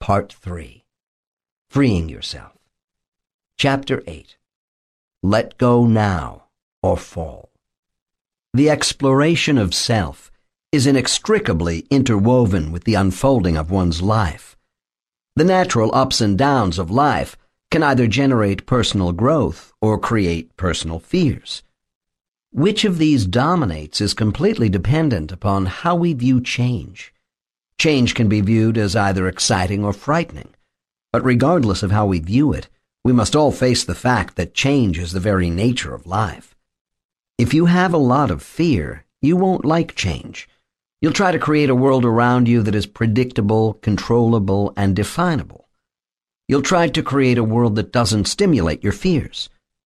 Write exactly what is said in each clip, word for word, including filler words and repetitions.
Part three. Freeing Yourself. Chapter eight. Let Go Now or Fall. The exploration of self is inextricably interwoven with the unfolding of one's life. The natural ups and downs of life can either generate personal growth or create personal fears. Which of these dominates is completely dependent upon how we view change. Change can be viewed as either exciting or frightening, but regardless of how we view it, we must all face the fact that change is the very nature of life. If you have a lot of fear, you won't like change. You'll try to create a world around you that is predictable, controllable, and definable. You'll try to create a world that doesn't stimulate your fears.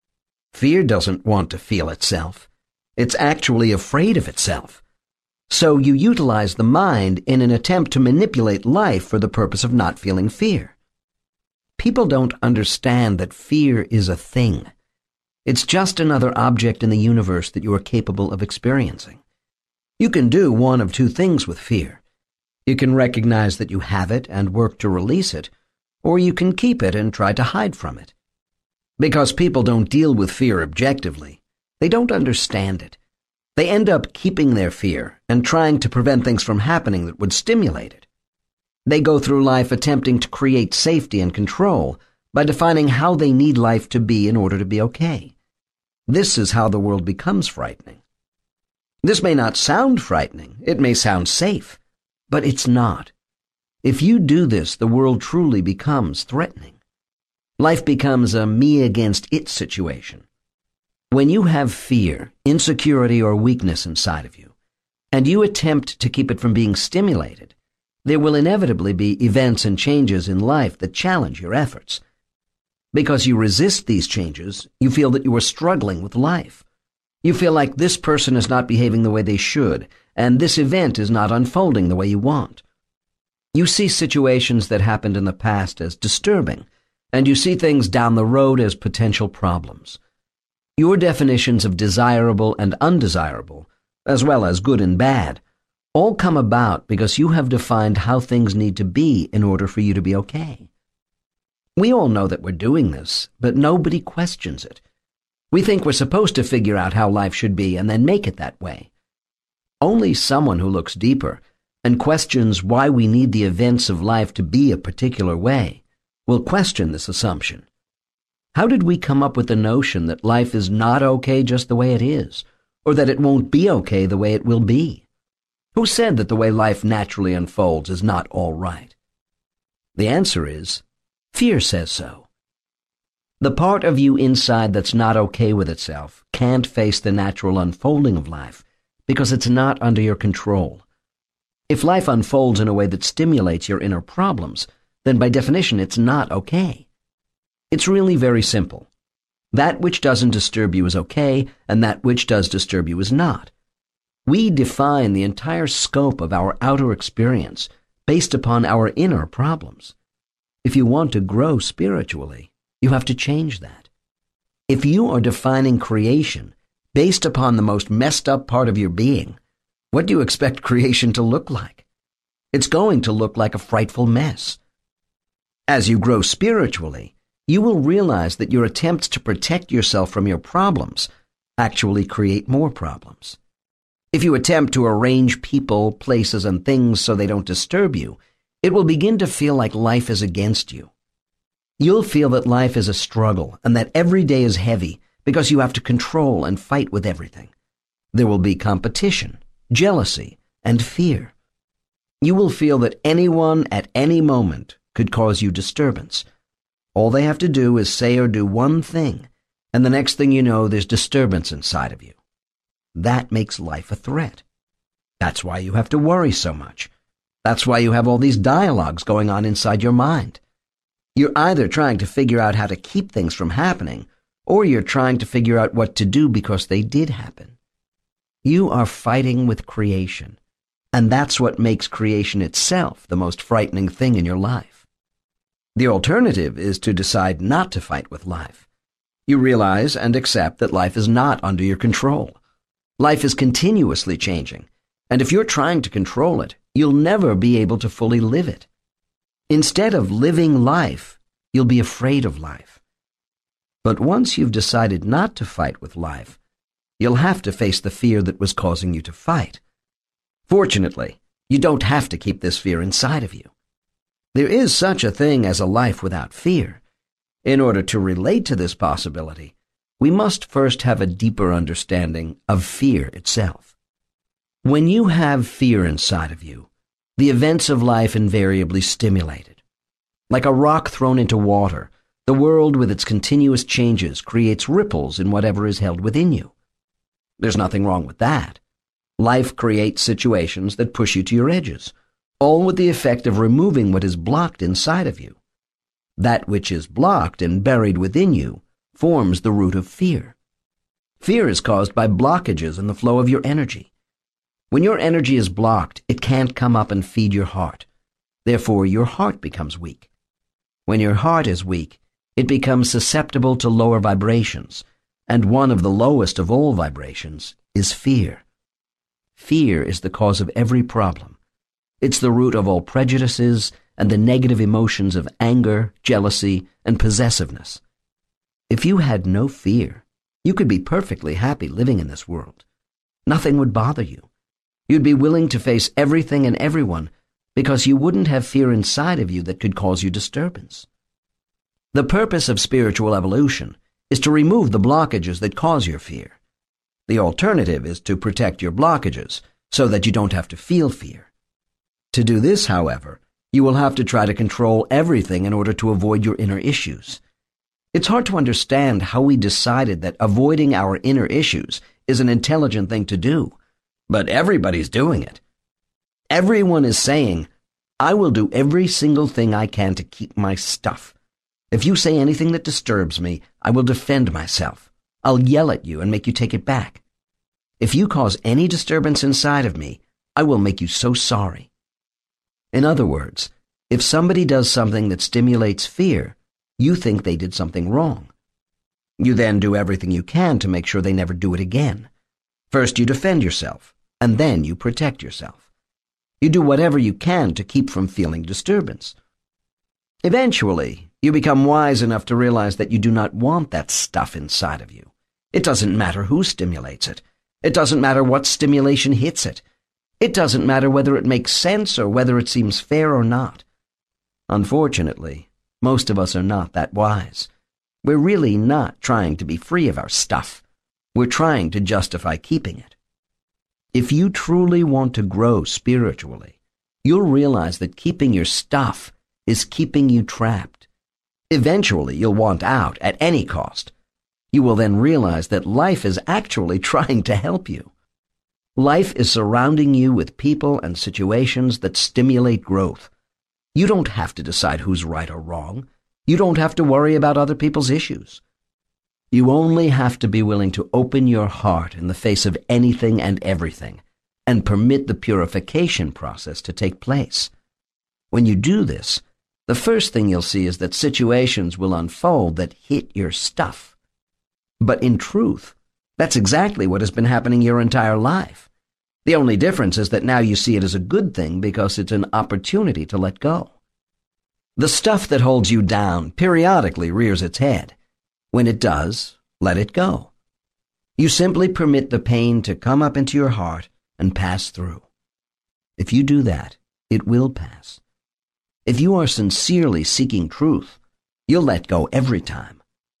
Fear doesn't want to feel itself. It's actually afraid of itself. So you utilize the mind in an attempt to manipulate life for the purpose of not feeling fear. People don't understand that fear is a thing. It's just another object in the universe that you are capable of experiencing. You can do one of two things with fear. You can recognize that you have it and work to release it, or you can keep it and try to hide from it. Because people don't deal with fear objectively, they don't understand it. They end up keeping their fear and trying to prevent things from happening that would stimulate it. They go through life attempting to create safety and control by defining how they need life to be in order to be okay. This is how the world becomes frightening. This may not sound frightening, it may sound safe, but it's not. If you do this, the world truly becomes threatening. Life becomes a me against it situation. When you have fear, insecurity, or weakness inside of you, and you attempt to keep it from being stimulated, there will inevitably be events and changes in life that challenge your efforts. Because you resist these changes, you feel that you are struggling with life. You feel like this person is not behaving the way they should, and this event is not unfolding the way you want. You see situations that happened in the past as disturbing, and you see things down the road as potential problems. Your definitions of desirable and undesirable, as well as good and bad, all come about because you have defined how things need to be in order for you to be okay. We all know that we're doing this, but nobody questions it. We think we're supposed to figure out how life should be and then make it that way. Only someone who looks deeper and questions why we need the events of life to be a particular way will question this assumption. How did we come up with the notion that life is not okay just the way it is, or that it won't be okay the way it will be? Who said that the way life naturally unfolds is not all right? The answer is, fear says so. The part of you inside that's not okay with itself can't face the natural unfolding of life because it's not under your control. If life unfolds in a way that stimulates your inner problems, then by definition it's not okay. It's really very simple. That which doesn't disturb you is okay, and that which does disturb you is not. We define the entire scope of our outer experience based upon our inner problems. If you want to grow spiritually, you have to change that. If you are defining creation based upon the most messed up part of your being, what do you expect creation to look like? It's going to look like a frightful mess. As you grow spiritually, you will realize that your attempts to protect yourself from your problems actually create more problems. If you attempt to arrange people, places, and things so they don't disturb you, it will begin to feel like life is against you. You'll feel that life is a struggle and that every day is heavy because you have to control and fight with everything. There will be competition, jealousy, and fear. You will feel that anyone at any moment could cause you disturbance. All they have to do is say or do one thing, and the next thing you know, there's disturbance inside of you. That makes life a threat. That's why you have to worry so much. That's why you have all these dialogues going on inside your mind. You're either trying to figure out how to keep things from happening, or you're trying to figure out what to do because they did happen. You are fighting with creation, and that's what makes creation itself the most frightening thing in your life. The alternative is to decide not to fight with life. You realize and accept that life is not under your control. Life is continuously changing, and if you're trying to control it, you'll never be able to fully live it. Instead of living life, you'll be afraid of life. But once you've decided not to fight with life, you'll have to face the fear that was causing you to fight. Fortunately, you don't have to keep this fear inside of you. There is such a thing as a life without fear. In order to relate to this possibility, we must first have a deeper understanding of fear itself. When you have fear inside of you, the events of life invariably stimulate it. Like a rock thrown into water, the world with its continuous changes creates ripples in whatever is held within you. There's nothing wrong with that. Life creates situations that push you to your edges, all with the effect of removing what is blocked inside of you. That which is blocked and buried within you forms the root of fear. Fear is caused by blockages in the flow of your energy. When your energy is blocked, it can't come up and feed your heart. Therefore, your heart becomes weak. When your heart is weak, it becomes susceptible to lower vibrations, and one of the lowest of all vibrations is fear. Fear is the cause of every problem. It's the root of all prejudices and the negative emotions of anger, jealousy, and possessiveness. If you had no fear, you could be perfectly happy living in this world. Nothing would bother you. You'd be willing to face everything and everyone because you wouldn't have fear inside of you that could cause you disturbance. The purpose of spiritual evolution is to remove the blockages that cause your fear. The alternative is to protect your blockages so that you don't have to feel fear. To do this, however, you will have to try to control everything in order to avoid your inner issues. It's hard to understand how we decided that avoiding our inner issues is an intelligent thing to do, but everybody's doing it. Everyone is saying, I will do every single thing I can to keep my stuff. If you say anything that disturbs me, I will defend myself. I'll yell at you and make you take it back. If you cause any disturbance inside of me, I will make you so sorry. In other words, if somebody does something that stimulates fear, you think they did something wrong. You then do everything you can to make sure they never do it again. First you defend yourself, and then you protect yourself. You do whatever you can to keep from feeling disturbance. Eventually, you become wise enough to realize that you do not want that stuff inside of you. It doesn't matter who stimulates it. It doesn't matter what stimulation hits it. It doesn't matter whether it makes sense or whether it seems fair or not. Unfortunately, most of us are not that wise. We're really not trying to be free of our stuff. We're trying to justify keeping it. If you truly want to grow spiritually, you'll realize that keeping your stuff is keeping you trapped. Eventually, you'll want out at any cost. You will then realize that life is actually trying to help you. Life is surrounding you with people and situations that stimulate growth. You don't have to decide who's right or wrong. You don't have to worry about other people's issues. You only have to be willing to open your heart in the face of anything and everything and permit the purification process to take place. When you do this, the first thing you'll see is that situations will unfold that hit your stuff. But in truth, that's exactly what has been happening your entire life. The only difference is that now you see it as a good thing because it's an opportunity to let go. The stuff that holds you down periodically rears its head. When it does, let it go. You simply permit the pain to come up into your heart and pass through. If you do that, it will pass. If you are sincerely seeking truth, you'll let go every time.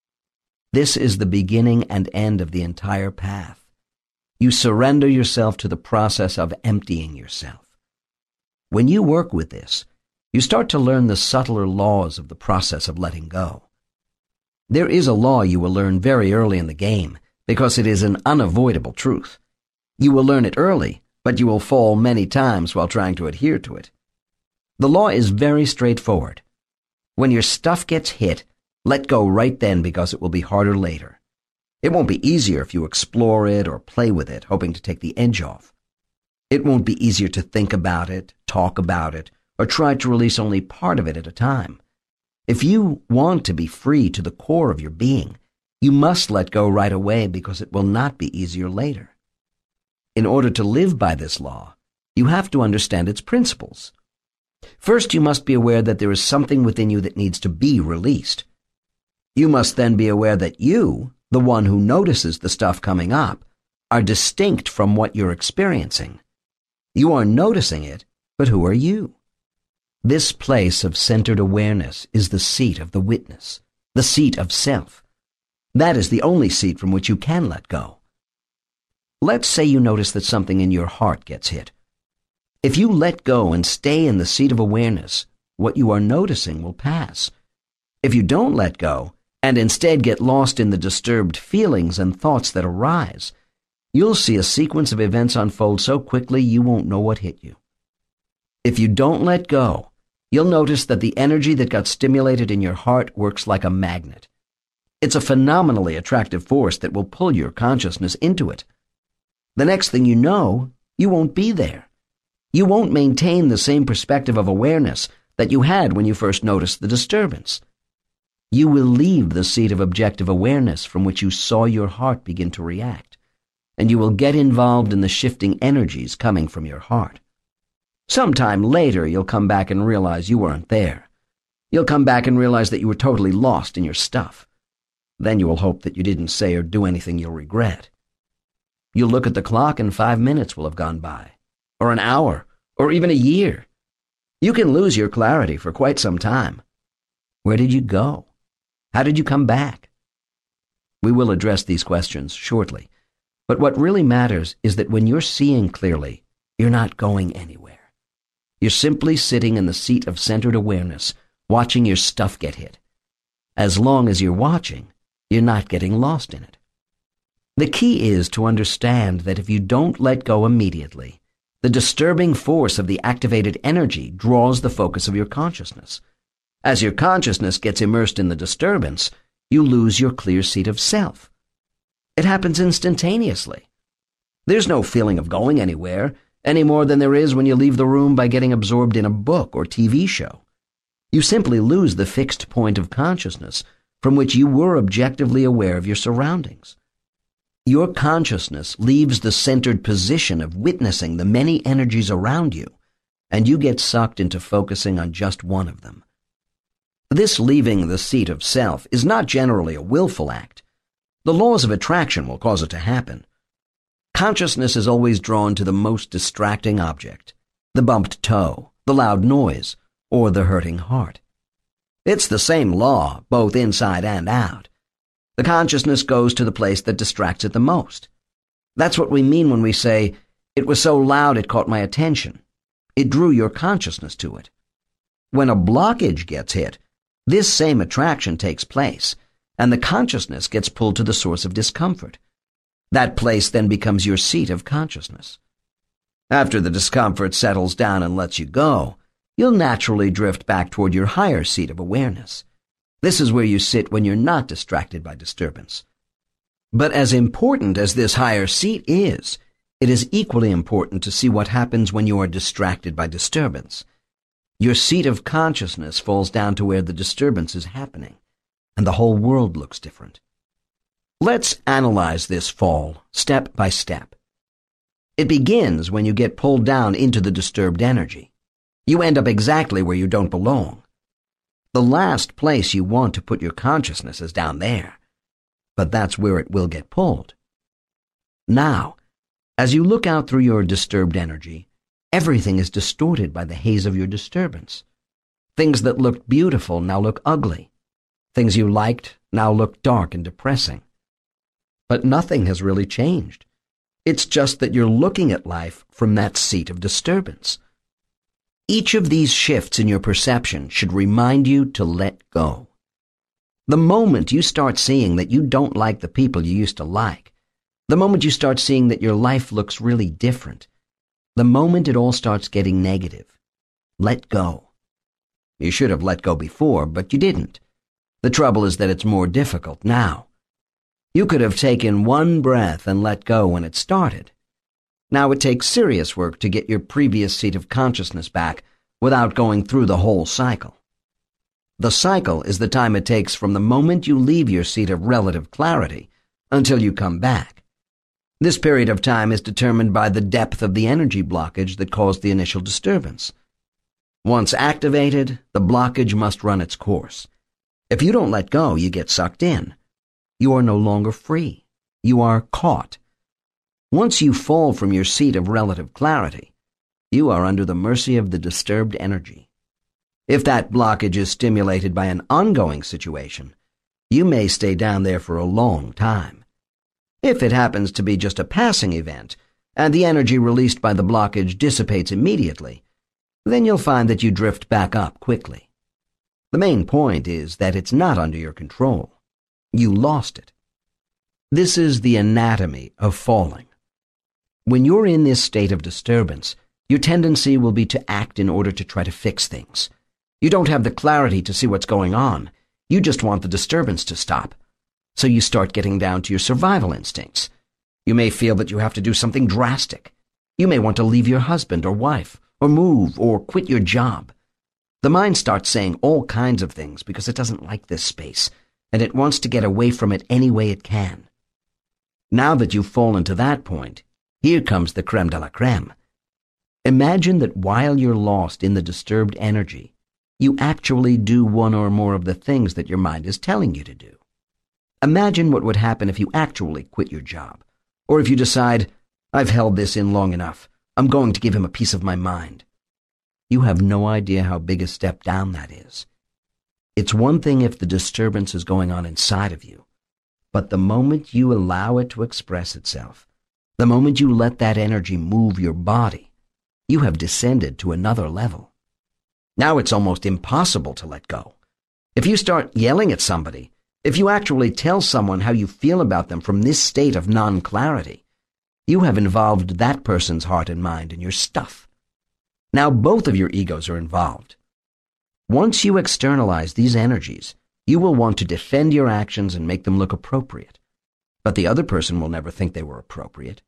This is the beginning and end of the entire path. You surrender yourself to the process of emptying yourself. When you work with this, you start to learn the subtler laws of the process of letting go. There is a law you will learn very early in the game because it is an unavoidable truth. You will learn it early, but you will fall many times while trying to adhere to it. The law is very straightforward. When your stuff gets hit, let go right then because it will be harder later. It won't be easier if you explore it or play with it, hoping to take the edge off. It won't be easier to think about it, talk about it, or try to release only part of it at a time. If you want to be free to the core of your being, you must let go right away because it will not be easier later. In order to live by this law, you have to understand its principles. First, you must be aware that there is something within you that needs to be released. You must then be aware that you, the one who notices the stuff coming up, are distinct from what you're experiencing. You are noticing it, but who are you? This place of centered awareness is the seat of the witness, the seat of self. That is the only seat from which you can let go. Let's say you notice that something in your heart gets hit. If you let go and stay in the seat of awareness, what you are noticing will pass. If you don't let go, and instead get lost in the disturbed feelings and thoughts that arise, you'll see a sequence of events unfold so quickly you won't know what hit you. If you don't let go, you'll notice that the energy that got stimulated in your heart works like a magnet. It's a phenomenally attractive force that will pull your consciousness into it. The next thing you know, you won't be there. You won't maintain the same perspective of awareness that you had when you first noticed the disturbance. You will leave the seat of objective awareness from which you saw your heart begin to react, and you will get involved in the shifting energies coming from your heart. Sometime later, you'll come back and realize you weren't there. You'll come back and realize that you were totally lost in your stuff. Then you will hope that you didn't say or do anything you'll regret. You'll look at the clock and five minutes will have gone by, or an hour, or even a year. You can lose your clarity for quite some time. Where did you go? How did you come back? We will address these questions shortly, but what really matters is that when you're seeing clearly, you're not going anywhere. You're simply sitting in the seat of centered awareness, watching your stuff get hit. As long as you're watching, you're not getting lost in it. The key is to understand that if you don't let go immediately, the disturbing force of the activated energy draws the focus of your consciousness. As your consciousness gets immersed in the disturbance, you lose your clear seat of self. It happens instantaneously. There's no feeling of going anywhere, any more than there is when you leave the room by getting absorbed in a book or T V show. You simply lose the fixed point of consciousness from which you were objectively aware of your surroundings. Your consciousness leaves the centered position of witnessing the many energies around you, and you get sucked into focusing on just one of them. This leaving the seat of self is not generally a willful act. The laws of attraction will cause it to happen. Consciousness is always drawn to the most distracting object, the bumped toe, the loud noise, or the hurting heart. It's the same law, both inside and out. The consciousness goes to the place that distracts it the most. That's what we mean when we say, "It was so loud it caught my attention." It drew your consciousness to it. When a blockage gets hit, this same attraction takes place, and the consciousness gets pulled to the source of discomfort. That place then becomes your seat of consciousness. After the discomfort settles down and lets you go, you'll naturally drift back toward your higher seat of awareness. This is where you sit when you're not distracted by disturbance. But as important as this higher seat is, it is equally important to see what happens when you are distracted by disturbance. Your seat of consciousness falls down to where the disturbance is happening, and the whole world looks different. Let's analyze this fall, step by step. It begins when you get pulled down into the disturbed energy. You end up exactly where you don't belong. The last place you want to put your consciousness is down there, but that's where it will get pulled. Now, as you look out through your disturbed energy, everything is distorted by the haze of your disturbance. Things that looked beautiful now look ugly. Things you liked now look dark and depressing. But nothing has really changed. It's just that you're looking at life from that seat of disturbance. Each of these shifts in your perception should remind you to let go. The moment you start seeing that you don't like the people you used to like, the moment you start seeing that your life looks really different, the moment it all starts getting negative, let go. You should have let go before, but you didn't. The trouble is that it's more difficult now. You could have taken one breath and let go when it started. Now it takes serious work to get your previous seat of consciousness back without going through the whole cycle. The cycle is the time it takes from the moment you leave your seat of relative clarity until you come back. This period of time is determined by the depth of the energy blockage that caused the initial disturbance. Once activated, the blockage must run its course. If you don't let go, you get sucked in. You are no longer free. You are caught. Once you fall from your seat of relative clarity, you are under the mercy of the disturbed energy. If that blockage is stimulated by an ongoing situation, you may stay down there for a long time. If it happens to be just a passing event, and the energy released by the blockage dissipates immediately, then you'll find that you drift back up quickly. The main point is that it's not under your control. You lost it. This is the anatomy of falling. When you're in this state of disturbance, your tendency will be to act in order to try to fix things. You don't have the clarity to see what's going on. You just want the disturbance to stop. So you start getting down to your survival instincts. You may feel that you have to do something drastic. You may want to leave your husband or wife, or move, or quit your job. The mind starts saying all kinds of things because it doesn't like this space, and it wants to get away from it any way it can. Now that you've fallen to that point, here comes the creme de la creme. Imagine that while you're lost in the disturbed energy, you actually do one or more of the things that your mind is telling you to do. Imagine what would happen if you actually quit your job, or if you decide, I've held this in long enough, I'm going to give him a piece of my mind. You have no idea how big a step down that is. It's one thing if the disturbance is going on inside of you, but the moment you allow it to express itself, the moment you let that energy move your body, you have descended to another level. Now it's almost impossible to let go. If you start yelling at somebody, if you actually tell someone how you feel about them from this state of non-clarity, you have involved that person's heart and mind in your stuff. Now both of your egos are involved. Once you externalize these energies, you will want to defend your actions and make them look appropriate. But the other person will never think they were appropriate.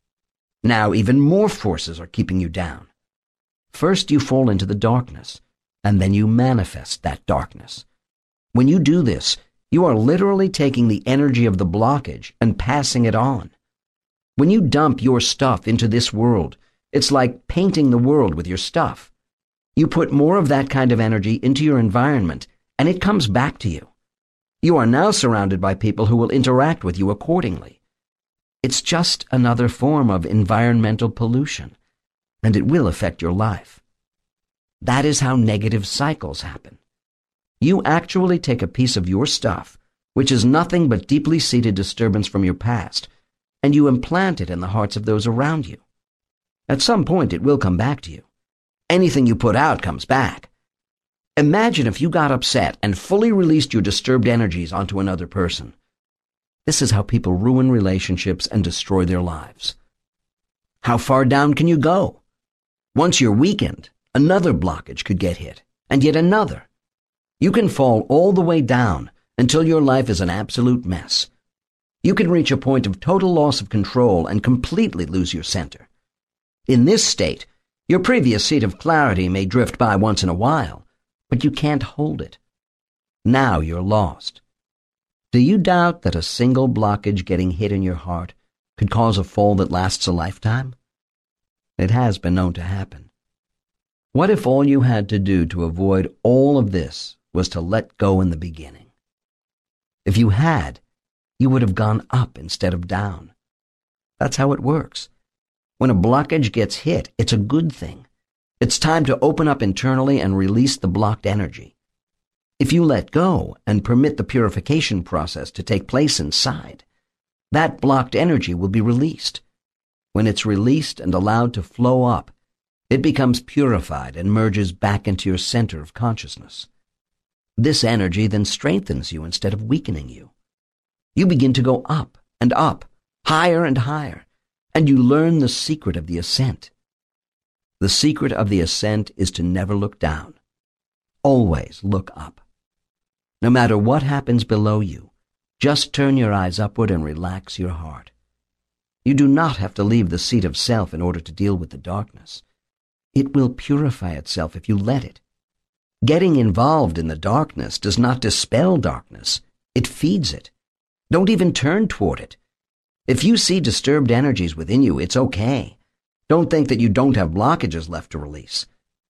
Now even more forces are keeping you down. First you fall into the darkness, and then you manifest that darkness. When you do this, you are literally taking the energy of the blockage and passing it on. When you dump your stuff into this world, it's like painting the world with your stuff. You put more of that kind of energy into your environment, and it comes back to you. You are now surrounded by people who will interact with you accordingly. It's just another form of environmental pollution, and it will affect your life. That is how negative cycles happen. You actually take a piece of your stuff, which is nothing but deeply seated disturbance from your past, and you implant it in the hearts of those around you. At some point it will come back to you. Anything you put out comes back. Imagine if you got upset and fully released your disturbed energies onto another person. This is how people ruin relationships and destroy their lives. How far down can you go? Once you're weakened, another blockage could get hit, and yet another. You can fall all the way down until your life is an absolute mess. You can reach a point of total loss of control and completely lose your center. In this state, your previous seat of clarity may drift by once in a while, but you can't hold it. Now you're lost. Do you doubt that a single blockage getting hit in your heart could cause a fall that lasts a lifetime? It has been known to happen. What if all you had to do to avoid all of this was to let go in the beginning? If you had, you would have gone up instead of down. That's how it works. When a blockage gets hit, it's a good thing. It's time to open up internally and release the blocked energy. If you let go and permit the purification process to take place inside, that blocked energy will be released. When it's released and allowed to flow up, it becomes purified and merges back into your center of consciousness. This energy then strengthens you instead of weakening you. You begin to go up and up, higher and higher, and you learn the secret of the ascent. The secret of the ascent is to never look down. Always look up. No matter what happens below you, just turn your eyes upward and relax your heart. You do not have to leave the seat of self in order to deal with the darkness. It will purify itself if you let it. Getting involved in the darkness does not dispel darkness. It feeds it. Don't even turn toward it. If you see disturbed energies within you, it's okay. Don't think that you don't have blockages left to release.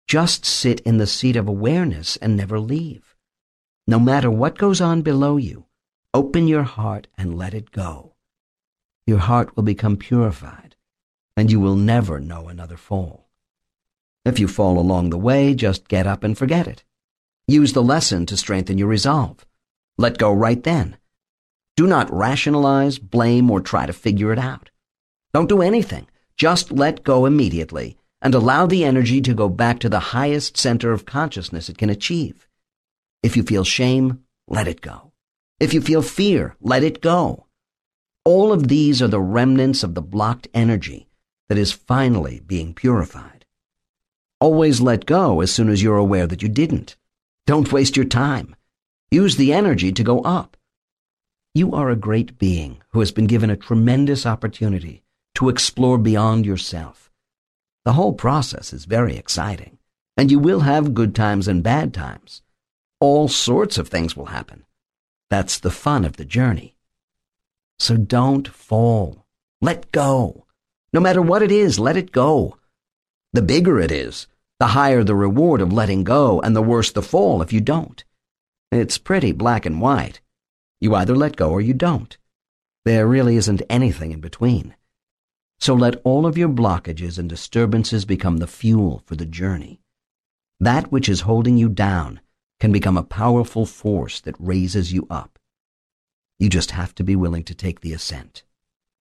Just sit in the seat of awareness and never leave. No matter what goes on below you, open your heart and let it go. Your heart will become purified, and you will never know another fall. If you fall along the way, just get up and forget it. Use the lesson to strengthen your resolve. Let go right then. Do not rationalize, blame, or try to figure it out. Don't do anything. Just let go immediately and allow the energy to go back to the highest center of consciousness it can achieve. If you feel shame, let it go. If you feel fear, let it go. All of these are the remnants of the blocked energy that is finally being purified. Always let go as soon as you're aware that you didn't. Don't waste your time. Use the energy to go up. You are a great being who has been given a tremendous opportunity to explore beyond yourself. The whole process is very exciting, and you will have good times and bad times. All sorts of things will happen. That's the fun of the journey. So don't fall. Let go. No matter what it is, let it go. The bigger it is, the higher the reward of letting go, and the worse the fall if you don't. It's pretty black and white. You either let go or you don't. There really isn't anything in between. So let all of your blockages and disturbances become the fuel for the journey. That which is holding you down can become a powerful force that raises you up. You just have to be willing to take the ascent.